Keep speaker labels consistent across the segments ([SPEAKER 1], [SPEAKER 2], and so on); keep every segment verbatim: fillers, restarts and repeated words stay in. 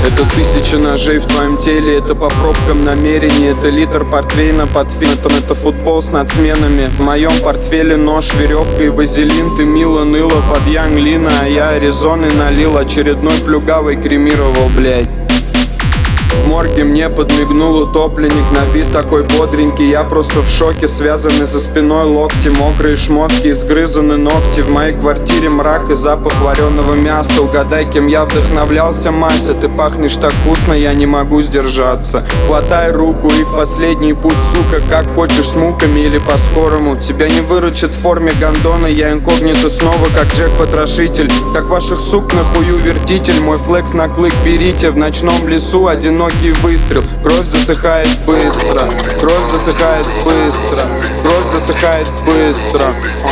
[SPEAKER 1] Это тысячи ножей в твоем теле, это по пробкам намерений. Это литр портвейна под финтом, это футбол с нацменами. В моем портфеле нож, веревка и вазелин. Ты мило ныла под Янг-Лина, а я Аризоны налил. Очередной плюгавый кремировал, блядь. В морге мне подмигнул утопленник, на вид такой бодренький. Я просто в шоке, связаны за спиной локти. Мокрые шмотки, изгрызаны ногти. В моей квартире мрак и запах вареного мяса. Угадай, кем я вдохновлялся, Мася. Ты пахнешь так вкусно, я не могу сдержаться. Хватай руку и в последний путь, сука. Как хочешь, с муками или по-скорому. Тебя не выручат в форме гондона. Я инкогнито снова, как Джек-потрошитель. Как ваших сук на хую вертитель. Мой флекс на клык берите. В ночном лесу одинокий выстрел. Кровь засыхает быстро. Кровь засыхает быстро. Кровь засыхает быстро.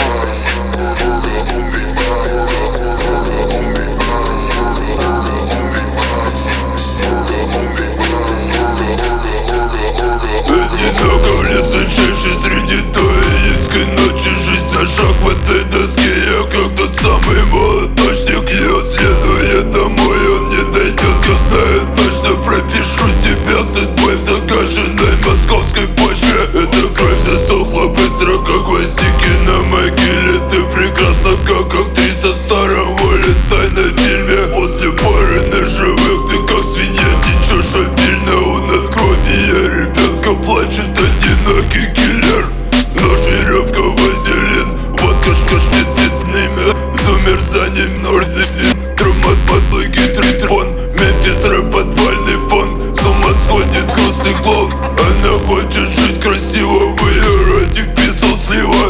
[SPEAKER 2] Одиноко в лес, тончайший среди троянской ночи. Жизнь на шаг в этой доске. Я как тот самый молоточник. Я следуя домой, он не дойдет. Я знаю точно, пропишу тебя судьбой в загаженной московской почве. Эта кровь засохла быстро, как гвоздики на могиле. Ты прекрасна, как актриса в старом Валентайн на фильме. После пары ножевых ты как свинья течешь обильно. У надгробия ребенка плачет одинокий киллер. Нож, веревка, вазелин, водка, шкашметитными замерзанием нордный тромат, матлой гидритфон. Мемфис, рэп, подвальный фон. С ума сходит грустный клоун. Она хочет жить красиво, в ее ротик писал слива.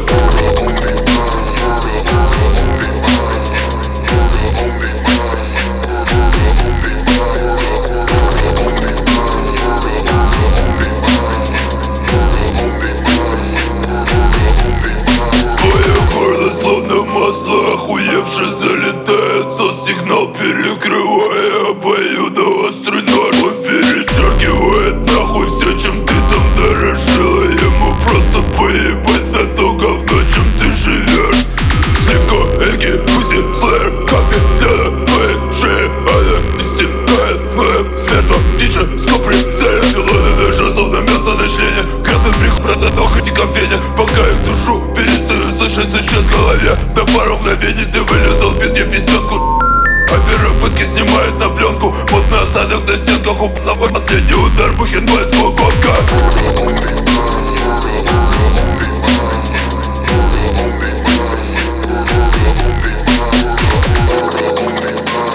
[SPEAKER 2] Масло охуевшее залетает, сос-сигнал перекрывая обоюдоострый нож. Он перечеркивает нахуй все, чем ты там дорожила. Ему просто поебать на то говно, чем ты живешь. Сливко, эги, узи, слэр, капи, для моей шеи. Она истекает мноем, смерть вам птичья, скоп прицеля. Пилоты даже словно мясо на члене. Красный приход, это хоть и конфене. Пока их душу перестаю слышать, сейчас в голове. На пару мгновений ты вылезал, бит мне в пизденку. Опера пытки снимает на пленку. Модный осадок на стенках, у собой последний удар бухенвальского гонка.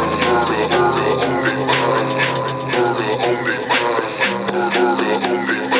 [SPEAKER 3] Homie.